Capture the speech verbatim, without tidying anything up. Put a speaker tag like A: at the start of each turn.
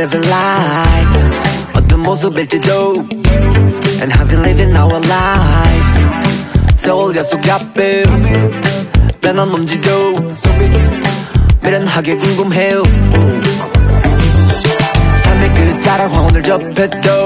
A: living life 어떤 모습일지도 And how we living our lives 세월 약속 앞에 변함없지도 미련하게 궁금해요 삶의 끝자락 황혼을 접해도